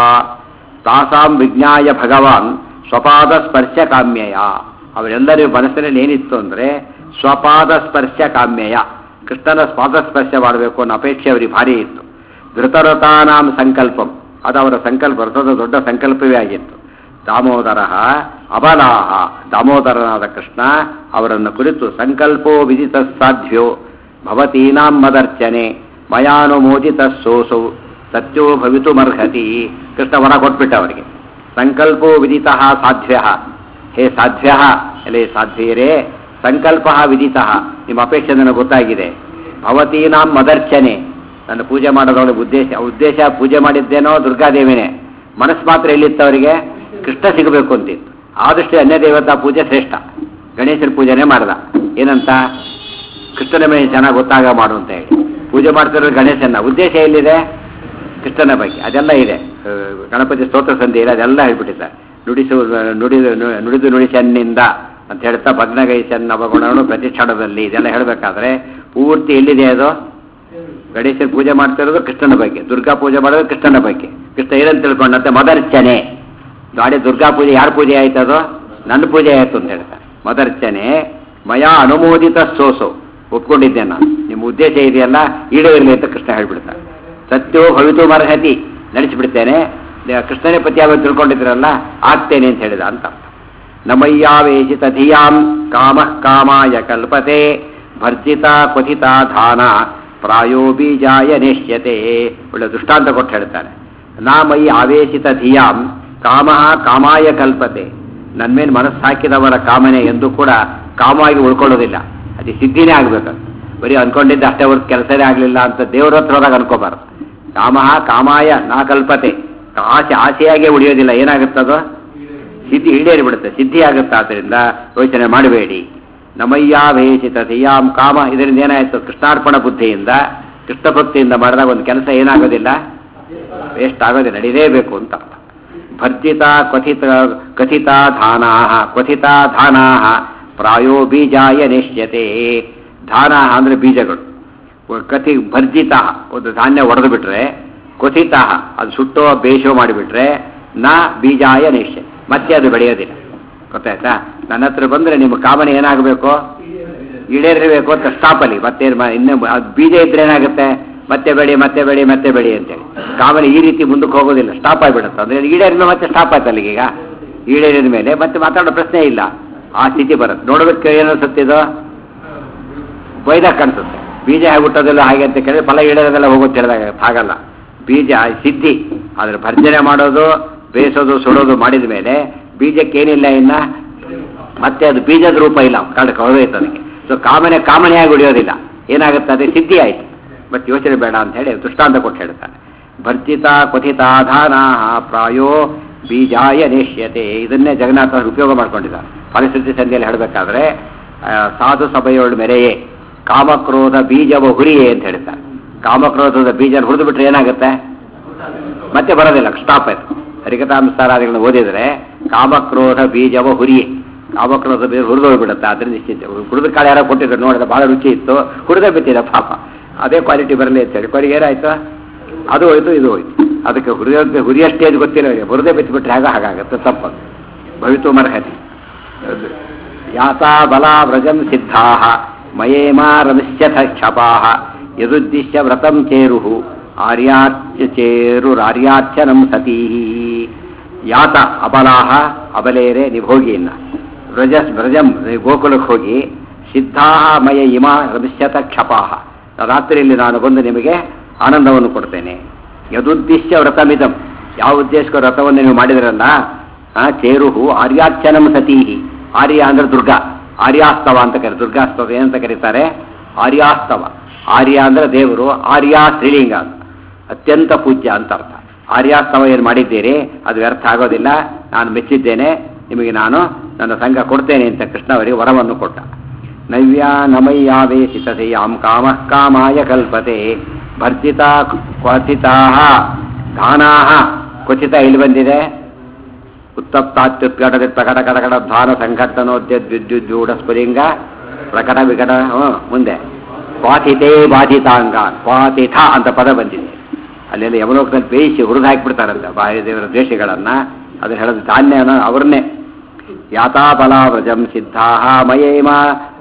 ತಾಸಾಂ ವಿಜ್ಞಾಯ ಭಗವಾನ್ ಸ್ವಪಾದ ಸ್ಪರ್ಶ ಕಾಮ್ಯಯ, ಅವರೆಲ್ಲರಿಗೂ ಮನಸ್ಸಿನಲ್ಲಿ ಏನಿತ್ತು ಅಂದರೆ ಸ್ವಪಾದ ಸ್ಪರ್ಶ ಕಾಮ್ಯಯ, ಕೃಷ್ಣನ ಪಾದ ಸ್ಪರ್ಶ ಮಾಡಬೇಕು ಅನ್ನೋ ಅಪೇಕ್ಷೆ ಅವರಿಗೆ ಭಾರಿ ಇತ್ತು. ಧೃತರತಾನಾಂ ಸಂಕಲ್ಪಂ, ಅದು ಅವರ ಸಂಕಲ್ಪ, ವ್ರತದ ದೊಡ್ಡ ಸಂಕಲ್ಪವೇ ಆಗಿತ್ತು. ದಾಮೋದರ ಅಬಲಾಹ, ದಾಮೋದರನಾದ ಕೃಷ್ಣ ಅವರನ್ನು ಕುರಿತು ಸಂಕಲ್ಪೋ ವಿದಿತ ಸಾಧ್ಯ ಭವತೀನಾಂ ಮದರ್ಚನೆ ಮಯಾನುಮೋದಿತ ಸೋಸೌ ಸತ್ಯೋ ಭವಿತುಮರ್ಹತಿ. ಕೃಷ್ಣ ವರ ಕೊಟ್ಬಿಟ್ಟ ಅವರಿಗೆ. ಸಂಕಲ್ಪೋ ವಿದಿತ ಸಾಧ್ಯ, ಹೇ ಸಾಧ್ಯ ಎಲೆ ಸಾಧ್ಯರೇ, ಸಂಕಲ್ಪ ವಿದಿತ, ನಿಮ್ಮ ಅಪೇಕ್ಷೆ ನನಗೆ ಗೊತ್ತಾಗಿದೆ. ಭವತೀನಾಂ ಮದರ್ಚನೆ, ನನ್ನ ಪೂಜೆ ಮಾಡೋದೊಳಗೆ ಉದ್ದೇಶ ಉದ್ದೇಶ ಪೂಜೆ ಮಾಡಿದ್ದೇನೋ ದುರ್ಗಾದೇವಿನೇ, ಮನಸ್ಸು ಮಾತ್ರ ಎಲ್ಲಿತ್ತವರಿಗೆ ಕೃಷ್ಣ ಸಿಗಬೇಕು ಅಂತಿತ್ತು. ಆದಷ್ಟು ಅನ್ಯ ದೇವತಾ ಪೂಜೆ ಶ್ರೇಷ್ಠ. ಗಣೇಶನ ಪೂಜೆನೇ ಮಾಡ್ದ, ಏನಂತ ಕೃಷ್ಣನ ಮೇಲೆ ಚೆನ್ನಾಗಿ ಗೊತ್ತಾಗ ಮಾಡು ಅಂತ ಹೇಳಿ ಪೂಜೆ ಮಾಡ್ತಿರೋದು ಗಣೇಶನ. ಉದ್ದೇಶ ಎಲ್ಲಿದೆ? ಕೃಷ್ಣನ ಬಗ್ಗೆ. ಅದೆಲ್ಲ ಇದೆ ಗಣಪತಿ ಸ್ತೋತ್ರ ಸಂಧಿಯಲ್ಲಿ, ಅದೆಲ್ಲ ಹೇಳ್ಬಿಟ್ಟಿದ್ದಾರೆ. ನುಡಿಸು ನುಡಿದು ನುಡಿದು ನುಡಿಸನ್ನಿಂದ ಅಂತ ಹೇಳ್ತಾ ಭಗ್ನಗೈಸನ್ನ ಅವಗುಣನು ಪ್ರತಿಷ್ಠಾನದಲ್ಲಿ ಇದೆಲ್ಲ ಹೇಳಬೇಕಾದ್ರೆ ಪೂರ್ತಿ ಎಲ್ಲಿದೆ ಅದು? ಗಣೇಶನ ಪೂಜೆ ಮಾಡ್ತಿರೋದು ಕೃಷ್ಣನ ಬಗ್ಗೆ, ದುರ್ಗಾ ಪೂಜೆ ಮಾಡೋದು ಕೃಷ್ಣನ ಬಗ್ಗೆ. ಕೃಷ್ಣ ಏನಂತ ತಿಳ್ಕೊಂಡಂತೆ ಮದರ್ಚನೆ, ಗಾಡಿ ದುರ್ಗಾ ಪೂಜೆ ಯಾರ ಪೂಜೆ ಆಯ್ತದೋ ನನ್ನ ಪೂಜೆ ಆಯ್ತು ಅಂತ ಹೇಳ್ತಾರೆ. ಮದರ್ಚನೆ ಮಯಾ ಅನುಮೋದಿತ ಸೋಸೋ, ಒಪ್ಕೊಂಡಿದ್ದೆ ನಾನು, ನಿಮ್ಮ ಉದ್ದೇಶ ಇದೆಯಲ್ಲ ಈಡೇರಲಿ ಅಂತ ಕೃಷ್ಣ ಹೇಳ್ಬಿಡ್ತಾರೆ. ಸತ್ಯೋ ಭವಿತು ಮರ್ಹತಿ, ನಡೆಸಿಬಿಡ್ತೇನೆ, ಕೃಷ್ಣನೇ ಪತಿಯಾಗೋದು ತಿಳ್ಕೊಂಡಿದ್ರಲ್ಲ ಆಗ್ತೇನೆ ಅಂತ ಹೇಳಿದ ಅಂತ. ನಮಯ್ಯಾವೇಶಿತ ಧಿಯಾಂ ಕಾಮ ಕಾಮಾಯ ಕಲ್ಪತೆ ಭರ್ಜಿತ ಕ್ವಥಿತ ಧಾನ ಪ್ರಾಯೋ ಬೀಜಾಯ ನೆಶ್ಯತೆ. ಒಳ್ಳೆ ದೃಷ್ಟಾಂತ ಕೊಟ್ಟು ಹೇಳ್ತಾರೆ. ನಾಮಯಿ ಆವೇಶಿತ ಧಿಯಾಂ ಕಾಮ ಕಾಮಾಯ ಕಲ್ಪತೆ, ನನ್ನ ಮೇಲೆ ಮನಸ್ಸು ಹಾಕಿದವರ ಕಾಮನೆ ಎಂದು ಕೂಡ ಕಾಮವಾಗಿ ಉಳ್ಕೊಳ್ಳೋದಿಲ್ಲ, ಅದು ಸಿದ್ಧಿನೇ ಆಗ್ಬೇಕಂತ. ಬರೀ ಅನ್ಕೊಂಡಿದ್ದೆ ಅಷ್ಟೇ ಹೊರತು ಕೆಲಸನೇ ಆಗಲಿಲ್ಲ ಅಂತ ದೇವ್ರ ಹತ್ರ ಹೋದಾಗ ಅನ್ಕೋಬಾರ್ದು. ಕಾಮ ಕಾಮಾಯ ನಾ ಕಲ್ಪತೆ, ಆಸೆ ಆಸೆಯಾಗೇ ಉಳಿಯೋದಿಲ್ಲ, ಏನಾಗುತ್ತದೋ ಸಿದ್ಧಿ ಈಡೇರಿ ಬಿಡುತ್ತೆ, ಸಿದ್ಧಿ ಆಗುತ್ತೆ. ಆದ್ದರಿಂದ ಯೋಚನೆ ಮಾಡಬೇಡಿ. ನಮಯ್ಯಾವೇಶಿತ ಧಿಯಾಂ ಕಾಮ, ಇದರಿಂದ ಏನಾಯಿತು? ಕೃಷ್ಣಾರ್ಪಣ ಬುದ್ಧಿಯಿಂದ ಕೃಷ್ಣ ಭಕ್ತಿಯಿಂದ ಮಾಡಿದಾಗ ಒಂದು ಕೆಲಸ ಏನಾಗೋದಿಲ್ಲ, ವೇಸ್ಟ್ ಆಗೋದಿಲ್ಲ, ನಡೀಲೇಬೇಕು ಅಂತ. ಭರ್ಜಿತ ಕ್ವಥಿತ ಕಥಿತ ಧಾನಾ ಕ್ವಥಿತ ಧಾನಾ ಪ್ರಾಯೋ ಬೀಜಾಯ ನಿಶ್ಯತೆ. ಧಾನ ಅಂದರೆ ಬೀಜಗಳು. ಕಥಿ ಭರ್ಜಿತ ಒಂದು ಧಾನ್ಯ ಒಡೆದು ಬಿಟ್ರೆ, ಕ್ವಥಿತ ಅದು ಸುಟ್ಟೋ ಬೇಷೋ ಮಾಡಿಬಿಟ್ರೆ, ನ ಬೀಜಾಯ ನಿಶ್ಯ, ಮತ್ತೆ ಅದು ಬೆಳೆಯೋದಿಲ್ಲ. ಗೊತ್ತಾಯ್ತಾ? ನನ್ನ ಹತ್ರ ಬಂದರೆ ನಿಮ್ಮ ಕಾಮನೆ ಏನಾಗಬೇಕು? ಈಡೇರಿರಬೇಕು ಅಂತ ಸ್ಟಾಪಲ್ಲಿ. ಮತ್ತೆ ಇನ್ನೂ ಅದು ಬೀಜ ಇದ್ರೆ ಏನಾಗುತ್ತೆ? ಮತ್ತೆ ಬೆಳಿ ಮತ್ತೆ ಬೆಳಿ ಮತ್ತೆ ಬೆಳಿ ಅಂತೇಳಿ ಕಾಮನೆ ಈ ರೀತಿ ಮುಂದಕ್ಕೆ ಹೋಗೋದಿಲ್ಲ, ಸ್ಟಾಪ್ ಆಗಿಬಿಡುತ್ತೆ. ಅಂದರೆ ಈಡೇರಿದ ಮತ್ತೆ ಸ್ಟಾಪ್ ಆಯ್ತು ಅಲ್ಲಿಗೆ. ಈಗ ಈಡೇರಿದ ಮೇಲೆ ಮತ್ತೆ ಮಾತಾಡೋ ಪ್ರಶ್ನೆ ಇಲ್ಲ, ಆ ಸ್ಥಿತಿ ಬರುತ್ತೆ. ನೋಡೋದಕ್ಕೆ ಏನನ್ಸುತ್ತಿದೋ ಬೈದಾಗ ಕಾಣಿಸುತ್ತೆ. ಬೀಜ ಹೇಗೆ ಹುಟ್ಟೋದಿಲ್ಲ ಹಾಗೆ ಅಂತ ಕೇಳಿದ್ರೆ ಫಲ ಈಡೇರೋದೆಲ್ಲ ಹೋಗೋದು ಹೇಳಿದಾಗ ಹಾಗಲ್ಲ. ಬೀಜ ಸಿದ್ಧಿ, ಆದರೆ ಭರ್ಜನೆ ಮಾಡೋದು, ಬೇಯಿಸೋದು, ಸುಡೋದು ಮಾಡಿದ ಮೇಲೆ ಬೀಜಕ್ಕೇನಿಲ್ಲ ಇನ್ನು, ಮತ್ತೆ ಅದು ಬೀಜದ ರೂಪ ಇಲ್ಲ, ಕಡಕ್ಕೆ ಹೊರದೈತೆ ಅದಕ್ಕೆ. ಸೊ ಕಾಮನೆ ಕಾಮನೆಯಾಗಿ ಉಳಿಯೋದಿಲ್ಲ, ಏನಾಗುತ್ತೆ? ಅದೇ ಸಿದ್ಧಿ ಆಯಿತು. ಮತ್ತೆ ಯೋಚನೆ ಬೇಡ ಅಂತ ಹೇಳಿ ದೃಷ್ಟಾಂತ ಕೊಟ್ಟು ಹೇಳ್ತಾರೆ. ಭರ್ಜಿತ ಕ್ವಥಿತ ಧಾನಾ ಪ್ರಾಯೋ ಬೀಜಾಯ ನೇಷ್ಯತೆ. ಇದನ್ನೇ ಜಗನ್ನಾಥ ಉಪಯೋಗ ಮಾಡ್ಕೊಂಡಿದ್ದಾರೆ. ಪರಿಸ್ಥಿತಿ ಸಂಧಿಯಲ್ಲಿ ಹೇಳಬೇಕಾದ್ರೆ ಸಾಧು ಸಭೆಯೋಳು ಮೆರೆಯೇ ಕಾಮಕ್ರೋಧ ಬೀಜವ ಹುರಿಯೇ ಅಂತ ಹೇಳ್ತಾರೆ. ಕಾಮಕ್ರೋಧದ ಬೀಜ ಹುರಿದು ಬಿಟ್ರೆ ಏನಾಗುತ್ತೆ? ಮತ್ತೆ ಬರೋದಿಲ್ಲ, ಸ್ಟಾಪ್ ಆಯ್ತು. ಹರಿಕಥಾಂಸಾರಾದಿಗಳನ್ನು ಓದಿದರೆ ಕಾಮಕ್ರೋಧ ಬೀಜವ ಹುರಿಯೇ, ಕಾಮಕ್ರೋಧ ಬೀಜ ಹುರಿದು ಹೋಗ್ಬಿಡುತ್ತೆ. ಅದರಿಂದ ನಿಶ್ಚಿತ ಹುರಿದ ಕಾಳು ಯಾರೋ ಕೊಟ್ಟಿದ್ರು, ನೋಡಿದ್ರೆ ಭಾಳ ರುಚಿ ಇತ್ತು, ಹುರಿದೇ ಬಿತ್ತಿಲ್ಲ ಪಾಪ, ಅದೇ ಕ್ವಾಲಿಟಿ ಬರಲಿ ಅಂತೇಳಿ ಕೊನೆಗೆ ಏನಾಯ್ತು? ಅದು ಹೋಯ್ತು, ಇದು ಹೋಯ್ತು. ಅದಕ್ಕೆ ಹುರಿಯೋ ಹುರಿಯೋ ಸ್ಟೇಜ್ ಗೊತ್ತಿಲ್ಲ, ಹುರಿದೇ ಬಿತ್ತುಬಿಟ್ರೆ ಆಗ ಹಾಗಾಗುತ್ತೆ, ತಪ್ಪದು. ಭವಿತು ಮರ್ಹತಿ. ಯಾತಾ ಬಲ ವ್ರಜಂ ಸಿದ್ಧಾ ಮಯೇಮಾ ರಮಿಷ್ಯಥ ಕ್ಷಪಾಹ ಯದುದ್ದಿಶ್ಯ ವ್ರತಂ ಚೇರುಹು ಆರ್ಯಾಚ್ಯ ಚೇರುರಾರ್ಯಾಚ್ಯನಂ ಸತೀ. ಯಾತ ಅಬಲಾಹ, ಅಬಲೇರೆ ನಿಭೋಗಿ ಇನ್ನ ವ್ರಜಸ್ ವ್ರಜಂ ಗೋಕುಲಕ್ಕೆ ಹೋಗಿ, ಸಿದ್ಧಾ ಮಯ ಇಮಾ ರಮಿಷ್ಯಥ ಕ್ಷಪಾಹ, ರಾತ್ರಿಯಲ್ಲಿ ನಾನು ಬಂದು ನಿಮಗೆ ಆನಂದವನ್ನು ಕೊಡ್ತೇನೆ. ಯದುದ್ದಿಶ್ಯ ವ್ರತಮಿದಂ, ಯಾವ ಉದ್ದೇಶಕ್ಕೆ ವ್ರತವನ್ನು ನೀವು ಮಾಡಿದ್ರಲ್ಲ, ಚೇರುಹು ಆರ್ಯಾಚ್ಯನಂ ಸತೀಹಿ. ಆರ್ಯ ಅಂದ್ರೆ ದುರ್ಗಾ, ಆರ್ಯಾಸ್ತವ ಅಂತ ಕರೀತಾರೆ. ದುರ್ಗಾಸ್ತವ ಏನಂತ ಕರೀತಾರೆ? ಆರ್ಯಾಸ್ತವ. ಆರ್ಯ ಅಂದ್ರೆ ದೇವರು, ಆರ್ಯ ಸ್ತ್ರೀಲಿಂಗ, ಅತ್ಯಂತ ಪೂಜ್ಯ ಅಂತ ಅರ್ಥ. ಆರ್ಯಾಸ್ತವ ಏನು ಮಾಡಿದ್ದೀರಿ ಅದು ವ್ಯರ್ಥ ಆಗೋದಿಲ್ಲ, ನಾನು ಮೆಚ್ಚಿದ್ದೇನೆ, ನಿಮಗೆ ನಾನು ನನ್ನ ಸಂಘ ಕೊಡ್ತೇನೆ ಅಂತ ಕೃಷ್ಣ ಅವರಿಗೆ ವರವನ್ನು ಕೊಟ್ಟ. ನವ್ಯಾ ನಮಯ್ಯಾವೇಶಿತತೆಯಾಂ ಕಾಮಃ ಕಾಮಾಯ ಕಲ್ಪತೆ ಭರ್ಜಿತ ಕ್ವಥಿತಾ ಧಾನಾ. ಕ್ವಚಿತ ಇಲ್ಲಿ ಬಂದಿದೆ, ಉತ್ತಪ್ತಾತ್ಯುತ್ಕಟ ಪ್ರಕಟ ಕಟಕಟ ಧಾನ ಸಂಘಟನೋದ್ಯುದ್ಯುದ್ಯೂಢ ಸ್ಫುಲಿಂಗ ಪ್ರಕಟ ವಿಕಟ. ಮುಂದೆ ಕ್ವಾಥಿತೇ ಬಾಧಿತಾಂಗ, ಕ್ವಾಥಿತ ಅಂತ ಪದ ಬಂದಿದೆ. ಅಲ್ಲೆಲ್ಲ ಯಮಲೋಕದಲ್ಲಿ ಬೇಯಿಸಿ ಹುರಿದು ಹಾಕಿಬಿಡ್ತಾರಂತೆ ಬಾಹ್ಯ ದೇವರ ದ್ವೇಷಗಳನ್ನು. ಅದನ್ನು ಹೇಳೋದು ಧಾನ್ಯನ ಅವ್ರನ್ನೇ. ಯಾತಾಫಲ ವ್ರಜಂ ಸಿದ್ಧಾ ಮಯೇಮ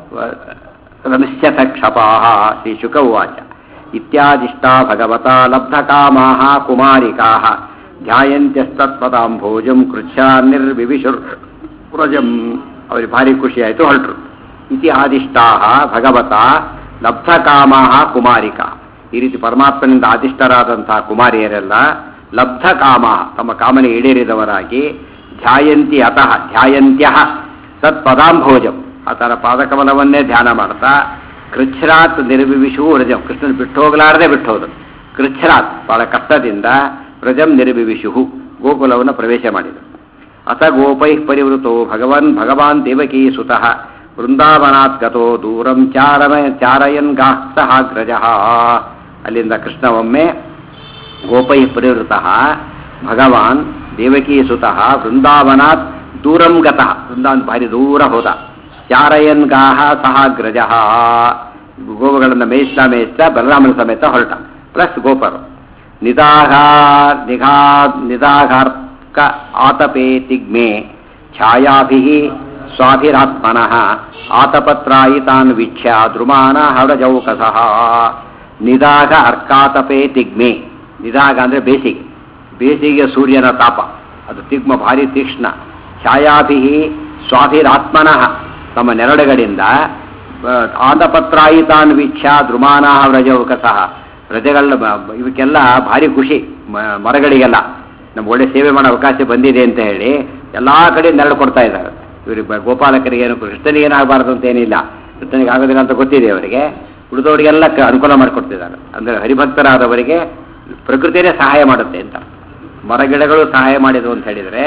ರಮಿಷ್ಯಥ ಕ್ಷಪಾಹ. ಶ್ರೀ ಶುಕ ಉವಾಚ. ಇತ್ಯಾದಿಷ್ಟಾ ಭಗವತಾ ಲಬ್ಧಕಾಮಾಃ ಕುಮಾರಿಕಾಃ ಧ್ಯಾಯಂತ್ಯಸ್ತತ್ಪದಾಂಭೋಜಂ ಕೃಚ್ಛಾನ್ನಿರ್ವಿವಿಶುರ್ ವ್ರಜಂ. ಅವ್ರಿಗೆ ಭಾರಿ ಖುಷಿ ಆಯಿತು, ಹೊರಟರು. ಇತಿ ಆದಿಷ್ಟಾಃ ಭಗವತಾ ಲಬ್ಧಕಾಮಾಃ ಕುಮಾರಿಕಾ. ಈ ರೀತಿ ಪರಮಾತ್ಮನಿಂದ ಆದಿಷ್ಟರಾದಂತಹ ಕುಮಾರಿಯರೆಲ್ಲ ಲಬ್ಧಕಾಮ, ತಮ್ಮ ಕಾಮನೆ ಈಡೇರಿದವರಾಗಿ, ಧ್ಯಾಯಂತಿ ಅತಃ ಧ್ಯಾಯಂತ್ಯಃ ತತ್ಪದಾಂಭೋಜಂ, ಆತನ ಪಾದಕಮಲವನ್ನೇ ಧ್ಯಾನ ಮಾಡ್ತಾ, ಕೃಚ್ಛ್ರಾತ್ ನಿರ್ವಿವಿಶೂ ವ್ರಜಂ, ಕೃಷ್ಣನ್ ಬಿಟ್ಟು ಹೋಗಲಾರದೆ ಬಿಟ್ಟು ಹೋದರು. ಕೃಚ್ಛ್ರಾತ್ ಬಹಳ ಕಷ್ಟದಿಂದ, ವ್ರಜಂ ನಿರ್ವಿವಿಶು ಗೋಕುಲವನ್ನು ಪ್ರವೇಶ ಮಾಡಿದರು. ಅಥ ಗೋಪೈ ಪರಿವೃತೋ ಭಗವನ್ ಭಗವಾನ್ ದೇವಕೀ ಸುತಃ ವೃಂದಾವನಾತ್ ಗತೋ ದೂರಂ ಚಾರಮ ಚಾರಯನ್ ಗಾಃ ಸಹಾಗ್ರಜಃ. ಅಲ್ಲಿಂದ ಕೃಷ್ಣ ಒಮ್ಮೆ ಗೋಪೈ ಪರಿವೃತಃ ಭಗವಾನ್ ದೇವಕೀ ಸುತಃ ವೃಂದಾವನಾತ್ ದೂರಂ ಗತಃ, ವೃಂದಾವನ ಭಾರಿ ದೂರ ಹೋದ. ಚಾರಯನ್ ಗಾಃ ಸಹಾಗ್ರಜಃ, ಗೋವುಗಳನ್ನು ಮೇಯಿಸ್ತಾ ಮೇಯಿಸ್ತಾ ಬಲರಾಮನ ಸಮೇತ ಹೊರಟ, ಪ್ಲಸ್ ಗೋಪರು. ನಿದಾಘಾ ನಿಘಾ ನಿದಾಘಾರ್ಕ ಆತಪೇ ತಿಗ್ಮೆ ಛಾಯಾಭಿಃ ಸ್ವಾಭಿರಾತ್ಮನಃ ಆತಪತ್ರಾಯಿತಾನ್ ವೀಕ್ಷ್ಯ ದ್ರುಮಾನ ಹರಜೌಕಸಃ. ನಿದಾಘ ಅರ್ಕಾತಪೇ ತಿಗ್ಮೆ. ನಿದಾಘ ಅಂದರೆ ಬೇಸಿಗೆ, ಬೇಸಿಗೆ ಸೂರ್ಯನ ತಾಪ, ಅದು ತಿಗ್ಮ ಭಾರಿ ತೀಕ್ಷ್ಣ. ಛಾಯಾಭಿಃ ಸ್ವಾಭಿರಾತ್ಮನಃ, ತಮ್ಮ ನೆರಳುಗಳಿಂದ ಆತಪತ್ರಾಯಿತಾನ್ ವೀಕ್ಷ್ಯ ದ್ರುಮಾನ ಹರಜೌಕಸಃ, ಪ್ರಜೆಗಳ ಇವಕ್ಕೆಲ್ಲ ಭಾರಿ ಖುಷಿ, ಮರಗಳಿಗೆಲ್ಲ ನಮ್ಮ ಒಳ್ಳೆ ಸೇವೆ ಮಾಡೋ ಅವಕಾಶ ಬಂದಿದೆ ಅಂತ ಹೇಳಿ ಎಲ್ಲ ಕಡೆ ನೆರಳು ಕೊಡ್ತಾ ಇದ್ದಾರೆ. ಇವರಿಗೆ ಗೋಪಾಲಕರಿಗೆ ಏನು ಕೃಷ್ಣನಿಗೆ ಏನಾಗಬಾರ್ದು ಅಂತ ಏನಿಲ್ಲ, ಕೃಷ್ಣನಿಗೆ ಆಗೋದಿಲ್ಲ ಅಂತ ಗೊತ್ತಿದೆ ಅವರಿಗೆ, ಉಳಿದವರಿಗೆಲ್ಲ ಅನುಕೂಲ ಮಾಡಿಕೊಡ್ತಿದ್ದಾರೆ. ಅಂದರೆ ಹರಿಭಕ್ತರಾದವರಿಗೆ ಪ್ರಕೃತಿಯೇ ಸಹಾಯ ಮಾಡುತ್ತೆ ಅಂತ. ಮರಗಿಡಗಳು ಸಹಾಯ ಮಾಡಿದವು ಅಂತ ಹೇಳಿದರೆ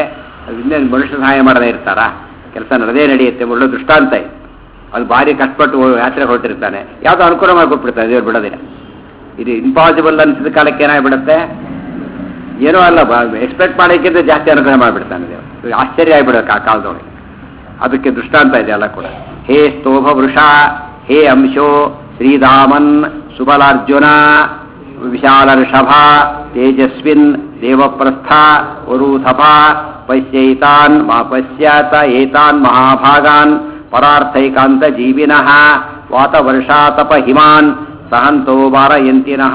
ಅದು ಇನ್ನೇನು ಮನುಷ್ಯ ಸಹಾಯ ಮಾಡದೇ ಇರ್ತಾರಾ? ಕೆಲಸ ನಡೆದೇ ನಡೆಯುತ್ತೆ, ಒಳ್ಳೆ ದೃಷ್ಟಾಂತ ಇದೆ. ಅದು ಭಾರಿ ಕಷ್ಟಪಟ್ಟು ಯಾತ್ರೆ ಹೊರಟಿರ್ತಾನೆ, ಯಾವುದೋ ಅನುಕೂಲ ಮಾಡಿಕೊಟ್ಬಿಡ್ತಾರೆ, ದೇವ್ರು ಬಿಡೋದಿಲ್ಲ. ಇದು ಇಂಪಾಸಿಬಲ್ ಅನಿಸಿದ ಕಾಲಕ್ಕೆ ಏನಾಗ್ಬಿಡುತ್ತೆ, ಏನೋ ಅಲ್ಲ, ಎಕ್ಸ್ಪೆಕ್ಟ್ ಮಾಡೋಕ್ಕಿಂತ ಜಾಸ್ತಿ ಅನುಗ್ರಹ ಮಾಡಿಬಿಡ್ತಾನೆ ದೇವರು. ಆಶ್ಚರ್ಯ ಆಗಿಬಿಡುತ್ತೆ ಆ ಕಾಲದೊಳಗೆ. ಅದಕ್ಕೆ ದೃಷ್ಟಾಂತ ಇದೆ ಎಲ್ಲ ಕೂಡ. ಹೇ ಸ್ತೋಭ ವೃಷ, ಹೇ ಅಂಶೋ ಶ್ರೀಧಾಮನ್ ಸುಬಲಾರ್ಜುನ ವಿಶಾಲ ಋಷಭ ತೇಜಸ್ವಿನ್ ದೇವಪ್ರಸ್ಥ ವರೂಥಪ ಪಶ್ಯೈತಾನ್ ಮಾ ಪಶ್ಯಾತ ಏತಾನ್ ಮಹಾಭಾಗಾನ್ ಪರಾರ್ಥೈಕಾಂತ ಜೀವಿನಃ ವಾತವರ್ಷಾತಪ ಹಿಮಾನ್ ಸಹಂತೋ ವಾರಯಂತಿನಃ.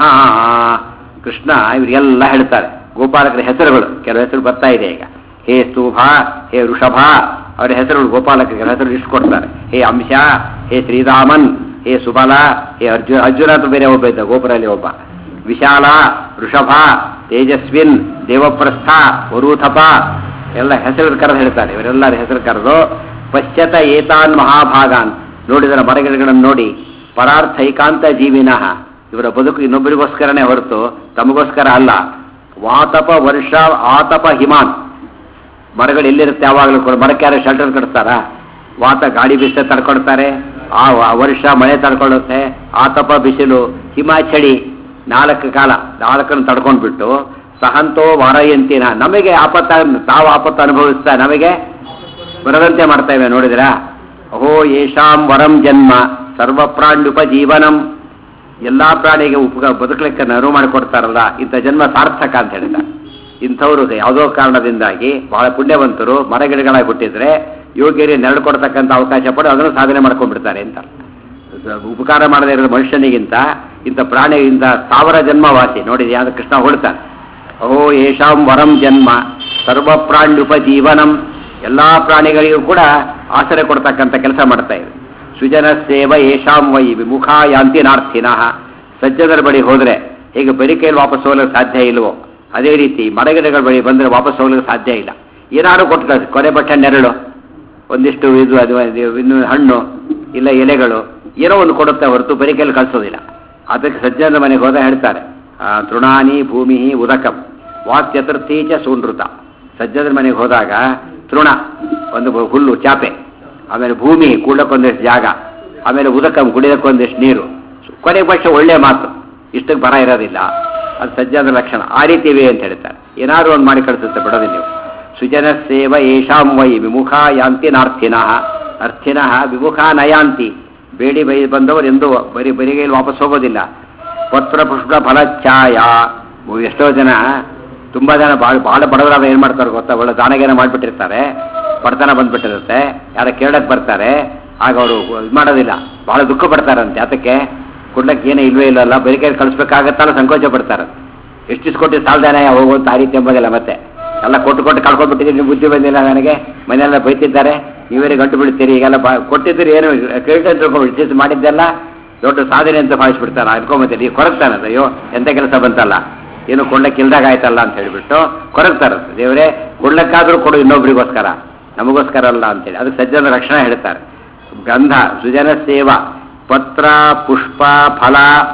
ಕೃಷ್ಣ ಇವರಿಗೆಲ್ಲ ಹೇಳ್ತಾರೆ, ಗೋಪಾಲಕರ ಹೆಸರುಗಳು ಕೆಲವು ಹೆಸರು ಬರ್ತಾ ಇದೆ ಈಗ. ಹೇ ಸ್ತೂಭ, ಹೇ ವೃಷಭ, ಅವರ ಹೆಸರುಗಳು ಗೋಪಾಲಕರ ಹೆಸರು ಇಷ್ಟು ಕೊಡ್ತಾರೆ. ಹೇ ಅಂಶ, ಹೇ ಶ್ರೀರಾಮನ್, ಹೇ ಸುಬಲ, ಹೇ ಅರ್ಜುನ. ಅರ್ಜುನ ಅಂತ ಬೇರೆ ಒಬ್ಬ ಇದ್ದ ಗೋಪುರಲ್ಲಿ ಒಬ್ಬ. ವಿಶಾಲ, ವೃಷಭ, ತೇಜಸ್ವಿನ್, ದೇವಪ್ರಸ್ಥ, ವರೂಥಪ ಎಲ್ಲ ಹೆಸರು ಕರೆದು ಹೇಳ್ತಾರೆ. ಇವರೆಲ್ಲರ ಹೆಸರು ಕರೆದು ಪಶ್ಚಾತ ಏತಾನ್ ಮಹಾಭಾಗಾನ್, ನೋಡಿದರ ಮರಗಿಡಗಳನ್ನು ನೋಡಿ, ಪರಾರ್ಥೈಕಾಂತ ಜೀವಿನಃ, ಇವರ ಬದುಕು ಇನ್ನೊಬ್ಬರಿಗೋಸ್ಕರನೇ ಹೊರತು ತಮಗೋಸ್ಕರ ಅಲ್ಲ. ವಾತಪ ವರ್ಷ ಆತಪ ಹಿಮಾನ್, ಮರಗಳು ಎಲ್ಲಿರುತ್ತೆ ಯಾವಾಗಲೂ ಕೂಡ. ಮರಕ್ಕೆ ಯಾರು ಶೆಲ್ಟರ್ ಕಟ್ತಾರ? ವಾತ ಗಾಳಿ ಬಿಸಿಲು ತಡ್ಕೊಳ್ತಾರೆ, ಆ ವರ್ಷ ಮಳೆ ತಡ್ಕೊಳ್ಳುತ್ತೆ, ಆತಪ ಬಿಸಿಲು, ಹಿಮ ಚಳಿ, ನಾಲ್ಕು ಕಾಲ ನಾಲ್ಕನ್ನು ತಡ್ಕೊಂಡ್ಬಿಟ್ಟು ಸಹಂತೋ ವಾರಯಂತಿನ, ನಮಗೆ ಆಪತ್ತ ತಾವು ಆಪತ್ತು ಅನುಭವಿಸ್ತಾ ನಮಗೆ ಬರದಂತೆ ಮಾಡ್ತೇವೆ. ನೋಡಿದ್ರಾ? ಅಹೋ ಯೇಷಾಂ ವರಂ ಜನ್ಮ ಸರ್ವಪ್ರಾಣ್ಯುಪಜೀವನಂ, ಎಲ್ಲ ಪ್ರಾಣಿಗೆ ಉಪ ಬದುಕಲಿಕ್ಕೆ ನೆರವು ಮಾಡಿಕೊಡ್ತಾರಲ್ಲ, ಇಂಥ ಜನ್ಮ ಸಾರ್ಥಕ ಅಂತ ಹೇಳಿದ. ಇಂಥವರು ಯಾವುದೋ ಕಾರಣದಿಂದಾಗಿ ಬಹಳ ಪುಣ್ಯವಂತರು ಮರಗಿಡಗಳಾಗಿ ಹುಟ್ಟಿದ್ರೆ ಯೋಗ್ಯರಿಗೆ ನೆರಳು ಕೊಡ್ತಕ್ಕಂಥ ಅವಕಾಶ ಪಡೆದು ಅದನ್ನು ಸಾಧನೆ ಮಾಡ್ಕೊಂಡ್ಬಿಡ್ತಾರೆ ಅಂತ. ಉಪಕಾರ ಮಾಡದೇ ಇರೋ ಮನುಷ್ಯನಿಗಿಂತ ಇಂಥ ಪ್ರಾಣಿ ಇಂಥ ಸಾವಿರ ಜನ್ಮವಾಸಿ ನೋಡಿದ ಯಾವ್ದು ಕೃಷ್ಣ ಹೊಡ್ತಾನೆ. ಅಹೋ ಯೇಷಾಂ ವರಂ ಜನ್ಮ ಸರ್ವಪ್ರಾಣ್ಯುಪಜೀವನಂ, ಎಲ್ಲ ಪ್ರಾಣಿಗಳಿಗೂ ಕೂಡ ಆಸರೆ ಕೊಡ್ತಕ್ಕಂಥ ಕೆಲಸ ಮಾಡ್ತಾ ಇವೆ. ಸುಜನ ಸೇವ ಯೇಷಾಂ ವೈ ವಿಮುಖ ಯಾಂತಿ ನಾರ್ಥಿನಃ, ಸಜ್ಜನರ ಬಳಿ ಹೋದರೆ ಹೇಗೆ ಬರಿ ಕೈಯಲ್ಲಿ ವಾಪಸ್ ಹೋಗಲಿಕ್ಕೆ ಸಾಧ್ಯ ಇಲ್ವೋ, ಅದೇ ರೀತಿ ಮರಗಿಡಗಳ ಬಳಿ ಬಂದರೆ ವಾಪಸ್ ಹೋಗ್ಲಿಕ್ಕೆ ಸಾಧ್ಯ ಇಲ್ಲ. ಏನಾದ್ರು ಕೊಟ್ಟು ಕೊನೆ ಪಟ್ಟ ನೆರಳು, ಒಂದಿಷ್ಟು ಇದು ಅದು ಇನ್ನು ಹಣ್ಣು ಇಲ್ಲ ಎಲೆಗಳು ಏನೋ ಒಂದು ಕೊಡುತ್ತೆ ಹೊರತು ಬರಿ ಕೈಯಲ್ಲಿ ಕಳಿಸೋದಿಲ್ಲ. ಅದಕ್ಕೆ ಸಜ್ಜನರ ಮನೆಗೆ ಹೋದ ಹೇಳ್ತಾರೆ, ತೃಣಾನಿ ಭೂಮಿ ಉದಕಂ ವಾತ್ಯತೃತೀಚ ಸೂನೃತ. ಸಜ್ಜನರ ಮನೆಗೆ ಹೋದಾಗ ತೃಣ ಒಂದು ಹುಲ್ಲು ಚಾಪೆ, ಆಮೇಲೆ ಭೂಮಿ ಕೂಡಕ್ಕೊಂದಿಷ್ಟು ಜಾಗ, ಆಮೇಲೆ ಉದಕಂ ಕುಡಿಯೋಕ್ಕೊಂದಿಷ್ಟು ನೀರು, ಕೊನೆಗೆ ಪಕ್ಷ ಒಳ್ಳೆಯ ಮಾತು, ಇಷ್ಟಕ್ಕೆ ಬರ ಇರೋದಿಲ್ಲ. ಅದು ಸಜ್ಜನರ ಲಕ್ಷಣ. ಆ ರೀತಿ ಇವೆ ಅಂತ ಹೇಳ್ತಾರೆ. ಏನಾದ್ರು ಒಂದು ಮಾಡಿ ಕಳಿಸುತ್ತೆ, ಬಿಡೋದಿಲ್ಲ ನೀವು. ಸುಜನ ಸೇವ ಯೇಷಾಂ ವೈ ವಿಮುಖ ಯಾಂತಿ ನಾರ್ಥಿನಃ, ಅರ್ಥಿನಃ ವಿಮುಖ ನಯಾಂತಿ, ಬೇಡಿ ಬೈ ಬಂದವರು ಎಂದು ಬರಿ ಬರಿಗೈಲಿ ವಾಪಸ್ ಹೋಗೋದಿಲ್ಲ. ಪತ್ರ ಪುಷ್ಪ ಫಲಚ್ಛಾಯ, ಎಷ್ಟೋ ಜನ ತುಂಬ ಜನ ಭಾಳ ಭಾಳ ಬಡವರಾದ ಏನು ಮಾಡ್ತಾರೆ ಗೊತ್ತಾ, ಒಳ್ಳೆ ದಾನಗೇನ ಮಾಡಿಬಿಟ್ಟಿರ್ತಾರೆ, ಬಡತನ ಬಂದ್ಬಿಟ್ಟಿರುತ್ತೆ, ಯಾರ ಕೇಳಕ್ಕೆ ಬರ್ತಾರೆ, ಆಗ ಅವರು ಇದು ಮಾಡೋದಿಲ್ಲ, ಭಾಳ ದುಃಖ ಪಡ್ತಾರಂತೆ. ಅದಕ್ಕೆ ಕೊಡ್ಲಕ್ಕೆ ಏನೇ ಇಲ್ವೇ ಇಲ್ಲಲ್ಲ, ಬರಿ ಕೈಲಿ ಕಳಿಸ್ಬೇಕಾಗತ್ತಲ್ಲ ಸಂಕೋಚ ಪಡ್ತಾರೆ. ಎಷ್ಟಿಷ್ಟು ಕೊಟ್ಟು ಸಾಲ್ದಾನೆ ಹೋಗುವಂತ ಆ ರೀತಿ ಎಂಬುದಿಲ್ಲ. ಮತ್ತೆ ಎಲ್ಲ ಕೊಟ್ಟು ಕೊಟ್ಟು ಕಳ್ಕೊಂಡ್ಬಿಟ್ಟಿದ್ದೀರಿ, ನೀವು ಬುದ್ಧಿ ಬಂದಿಲ್ಲ ನನಗೆ, ಮನೆಯೆಲ್ಲ ಬೈತಿದ್ದಾರೆ, ನೀವೇ ಗಂಟು ಬಿಡ್ತೀರಿ, ಈಗೆಲ್ಲ ಬಾ ಕೊಟ್ಟಿದ್ದೀರಿ ಏನು ಕ್ರೆಡಿಟ್ ಅಂತ ತಿಳ್ಕೊಂಡು ಮಾಡಿದ್ದೆಲ್ಲ ದೊಡ್ಡ ಸಾಧನೆ ಅಂತ ಭಾವಿಸ್ಬಿಡ್ತಾರೆ. ಅನ್ಕೊಂಬತ್ತೀರಿ ಈಗ ಕೊರಗ್ತಾನದ, ಅಯ್ಯೋ ಎಂಥ ಕೆಲಸ ಬಂತಲ್ಲ, ಏನು ಕೊಡ್ಲಕ್ಕೆ ಇಲ್ದಾಗ ಆಯ್ತಲ್ಲ ಅಂತ ಹೇಳಿಬಿಟ್ಟು ಕೊರಗ್ತಾರಂತೆ. ದೇವರೇ ಕೊಡ್ಲಕ್ಕಾದ್ರೂ ಕೊಡು ಇನ್ನೊಬ್ರಿಗೋಸ್ಕರ, ನಮಗೋಸ್ಕರ ಅಲ್ಲ ಅಂತೇಳಿ. ಅದಕ್ಕೆ ಸಜ್ಜನ ರಕ್ಷಣೆ ಹೇಳ್ತಾರೆ. ಗಂಧ ಸುಜನ ಸೇವಾ ಪತ್ರ ಪುಷ್ಪ ಫಲ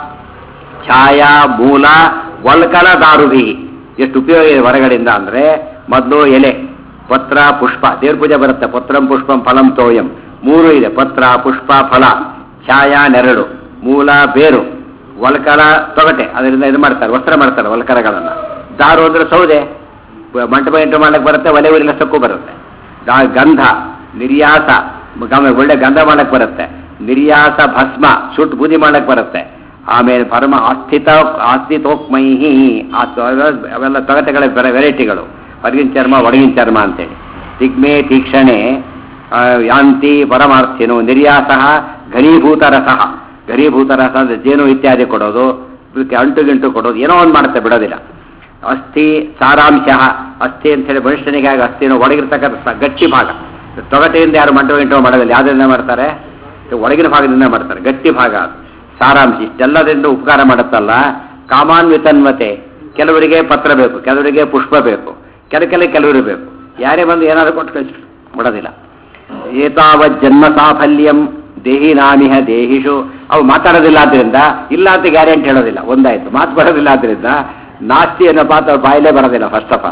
ಛಾಯಾ ಮೂಲ ವಲ್ಕಲ ದಾರುಭಿ. ಎಷ್ಟು ಉಪಯೋಗ ಇದೆ ಹೊರಗಡೆಯಿಂದ ಅಂದರೆ, ಮೊದಲು ಎಲೆ, ಪತ್ರ ಪುಷ್ಪ, ದೇವ್ರ ಪೂಜೆ ಬರುತ್ತೆ, ಪತ್ರಂ ಪುಷ್ಪಂ ಫಲಂ ತೋಯಂ, ಮೂರು ಇದೆ, ಪತ್ರ ಪುಷ್ಪ ಫಲ, ಛಾಯಾ ನೆರಳು, ಮೂಲ ಬೇರು, ವಲ್ಕಲ ತೊಗಟೆ, ಅದರಿಂದ ಇದು ಮಾಡ್ತಾರೆ, ವಸ್ತ್ರ ಮಾಡ್ತಾರೆ ವಲ್ಕಲಗಳನ್ನು. ದಾರು ಅಂದರೆ ಸೌದೆ, ಮಂಟಪ ಎಂಟು ಮಾಡ್ಲಿಕ್ಕೆ ಬರುತ್ತೆ, ಒಲೆ ಉರಿಲಸಕ್ಕೂ ಬರುತ್ತೆ. ದಾ ಗಂಧ ನಿರ್ಯಾಸ, ಒಳ್ಳೆ ಗಂಧ ಮಾಡಕ್ಕೆ ಬರುತ್ತೆ. ನಿರ್ಯಾಸ ಭಸ್ಮ, ಸುಟ್ಟು ಬೂದಿ ಮಾಡಕ್ಕೆ ಬರುತ್ತೆ. ಆಮೇಲೆ ಪರಮ ಆಸ್ಥಿತ ಆಸ್ಥಿತೋಕ್ಮೈಹಿ, ಅವೆಲ್ಲ ತೊಗಟೆಗಳ ವೆರೈಟಿಗಳು, ಹೊರಗಿನ ಚರ್ಮ ಒಳಗಿನ ಚರ್ಮ ಅಂತೇಳಿ. ದಿಗ್ಮೆ ತೀಕ್ಷಣೆ ಯಾಂತಿ ಪರಮಾರ್ಥಿನು. ನಿರ್ಯಾಸ ಘನೀಭೂತ ರಸ, ಘನೀಭೂತ ರಸ ಅಂದರೆ ಜೇನು ಇತ್ಯಾದಿ ಕೊಡೋದು, ಇದಕ್ಕೆ ಅಂಟು ಗಿಂಟು ಕೊಡೋದು, ಏನೋ ಒಂದು ಮಾಡುತ್ತೆ, ಬಿಡೋದಿಲ್ಲ. ಅಸ್ಥಿ ಸಾರಾಂಶ, ಅಸ್ಥಿ ಅಂತೇಳಿ ಮನುಷ್ಯನಿಗೆ ಆಗ ಅಸ್ಥಿನ ಒಳಗಿರ್ತಕ್ಕಂಥ ಗಟ್ಟಿ ಭಾಗ. ತೊಗಟೆಯಿಂದ ಯಾರು ಮಂಟು ಗಿಂಟು ಮಾಡೋದಿಲ್ಲ, ಯಾವುದರಿಂದ ಮಾಡ್ತಾರೆ, ಒಳಗಿನ ಭಾಗದಿಂದ ಮಾಡ್ತಾರೆ, ಗಟ್ಟಿ ಭಾಗ ಅದು ಸಾರಾಂಶ. ಇಷ್ಟೆಲ್ಲದಿಂದ ಉಪಕಾರ ಮಾಡುತ್ತಲ್ಲ. ಕಾಮಾನ್ವಿತನ್ವತೆ, ಕೆಲವರಿಗೆ ಪತ್ರ ಬೇಕು, ಕೆಲವರಿಗೆ ಪುಷ್ಪ ಬೇಕು, ಕೆಲ ಕೆಲ ಕೆಲವರು ಬೇಕು, ಯಾರೇ ಬಂದು ಏನಾದರೂ ಕೊಟ್ಟು ಕಳಿಸಿ ಬಿಡೋದಿಲ್ಲ. ಏತಾವತ್ ಜನ್ಮ ಸಾಫಲ್ಯಂ ದೇಹಿ ನಾಮಿಹ ದೇಹಿಷು. ಅವು ಮಾತಾಡೋದಿಲ್ಲ ಆದ್ದರಿಂದ ಇಲ್ಲ ಅಂತ ಗ್ಯಾರಂಟಿ ಹೇಳೋದಿಲ್ಲ. ಒಂದಾಯ್ತು, ಮಾತು ಬರೋದಿಲ್ಲ ಆದ್ದರಿಂದ ನಾಸ್ತಿ ಅನ್ನೋ ಪಾತ್ರ ಬಾಯಿಲೇ ಬರೋದಿಲ್ಲ. ಫಸ್ಟ್ ಆಫ್ ಆಲ್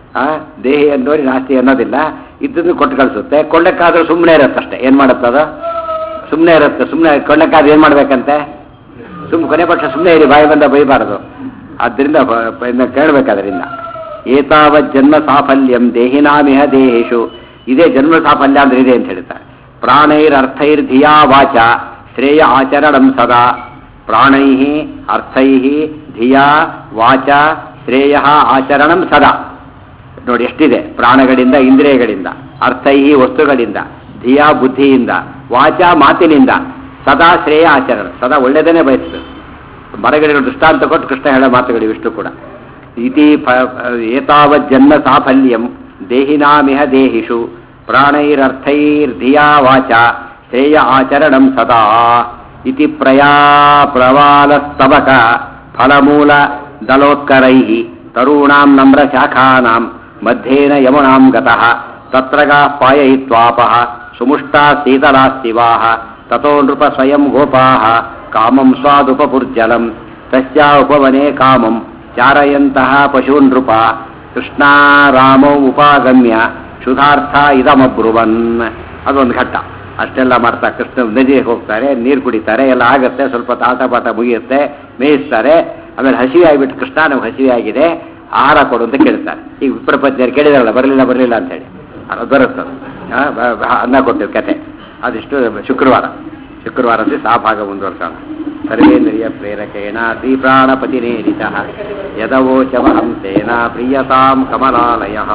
ಆ ದೇಹಿ ಅನ್ನೋರಿ ನಾಸ್ತಿ ಅನ್ನೋದಿಲ್ಲ, ಇದ್ದನ್ನು ಕೊಟ್ಟು ಕಳಿಸುತ್ತೆ. ಕೊಳ್ಳಕ್ಕಾದ್ರೂ ಸುಮ್ಮನೆ ಇರುತ್ತಷ್ಟೇ. ಏನು ಮಾಡುತ್ತದ? ಸುಮ್ಮನೆ ಇರುತ್ತೆ. ಸುಮ್ಮನೆ ಕೊಳ್ಳಕ್ಕಾದ್ರೆ ಏನು ಮಾಡ್ಬೇಕಂತೆ? ಸುಮ್ ಕೊನೆ ಪಕ್ಷ ಸುಮ್ಮನೆ ಇರಿ, ಬಾಯಿ ಬಂದ ಬೈಬಾರದು. ಆದ್ದರಿಂದ ಕೇಳಬೇಕಾದ್ರಿಂದ ಏತಾವತ್ ಜನ್ಮ ಸಾಫಲ್ಯಂ ದೇಹಿನಾಮಿಹ ದೇಹೇಶು, ಇದೇ ಜನ್ಮ ಸಾಫಲ್ಯ ಅಂದ್ರೆ ಇದೆ ಅಂತ ಹೇಳ್ತಾರೆ. ಪ್ರಾಣೈರರ್ಥೈರ್ ಧಿಯಾ ವಾಚ ಶ್ರೇಯ ಆಚರಣಂ ಸದಾ. ಪ್ರಾಣೈ ಅರ್ಥೈ ಧಿಯಾ ವಾಚ ಶ್ರೇಯ ಆಚರಣಂ ಸದಾ. ನೋಡಿ ಎಷ್ಟಿದೆ. ಪ್ರಾಣಗಳಿಂದ, ಇಂದ್ರಿಯಗಳಿಂದ, ಅರ್ಥೈ ವಸ್ತುಗಳಿಂದ, ಧಿಯಾ ಬುದ್ಧಿಯಿಂದ, ವಾಚ ಮಾತಿನಿಂದ, ಸದಾ ಶ್ರೇಯ ಆಚರಣ, ಸದಾ ಒಳ್ಳೆಯದನ್ನೇ ಬಯಸಬೇಕು. ಮರಗಳಿಗೆ ದೃಷ್ಟಾಂತ ಕೊಟ್ಟು ಕೃಷ್ಣ ಹೇಳೋ ಮಾತುಗಳು ಇಷ್ಟು ಕೂಡ. ಇತಿ ಏತಾವತ್ ಜನ್ಮ ಸಾಫಲ್ಯಂ ದೇಹಿನಾಮಿಹ ದೇಹಿಷು ಪ್ರಾಣೈರರ್ಥೈರ್ಧಿಯಾ ವಾಚ ಶ್ರೇಯ ಆಚರಣಂ ಸದಾ. ಇತಿ ಪ್ರಯಾ ಪ್ರವಾಲಸ್ತಬಕ ಫಲಮೂಲ ದಲೋತ್ಕರೈ ತರುಣಾಂ ನಮ್ರ ಶಾಖಾನಾಂ ಮಧ್ಯೇನ ಯಮುನಾಂ ಗತಃ ತತ್ರಗಾ ಪಾಯಯಿತ್ವಾಪಃ ಸುಮುಷ್ಟಾ ಶೀತಲಾಸ್ತಿವಾಹ ತಥೋ ನೃಪ ಸ್ವಯಂ ಗೋಪಾಃ ಕಾಮಂ ಸ್ವಾದುಪಪುರ್ಜಲಂ ತಸ್ಯಾ ಉಪವನೆ ಕಾಮಂ ಚಾರಯಂತಹ ಪಶೂನ್ ನೃಪ ಕೃಷ್ಣಾ ರಾಮೋ ಉಪಾಗಮ್ಯ ಶುಧಾರ್ಥ ಇದಮಬ್ರುವನ್. ಅದೊಂದು ಘಟ್ಟ. ಅಷ್ಟೆಲ್ಲ ಮಾಡ್ತಾ ಕೃಷ್ಣ ನದಿಗೆ ಹೋಗ್ತಾರೆ, ನೀರು ಕುಡಿತಾರೆ, ಎಲ್ಲ ಆಗುತ್ತೆ. ಸ್ವಲ್ಪ ಆಟ ಪಾಠ ಮುಗಿಯುತ್ತೆ, ಮೇಯಿಸ್ತಾರೆ. ಆಮೇಲೆ ಹಸಿವೆ ಆಗಿಬಿಟ್ಟು ಕೃಷ್ಣ ನಮ್ಗೆ ಹಸಿವೆ ಆಗಿದೆ, ಆಹಾರ ಕೊಡು ಅಂತ ಕೇಳ್ತಾರೆ. ಈಗ ವಿಪ್ರಪತ್ನಿಯರು ಕೇಳಿದಾರಲ್ಲ, ಬರಲಿಲ್ಲ ಬರಲಿಲ್ಲ ಅಂತೇಳಿ, ಅದು ಬರುತ್ತದೆ. ಅನ್ನ ಕೊಟ್ಟಿದ್ದು ಕತೆ ಅದಿಷ್ಟು ಶುಕ್ರವಾರ ಶುಕ್ರವಾರದಲ್ಲಿ ಸಾ ಭಾಗ ಮುಂದುವರ್ಸೋಣ. ಸರ್ವೇಂದ್ರಿಯ ಪ್ರೇರಕೇಣ ಶ್ರೀ ಪ್ರಾಣಪತಿನೇರಿತ ಯದವೋಚಮಹಂ ತೇನ ಪ್ರಿಯತಾಂ ಕಮಲಾಲಯಃ.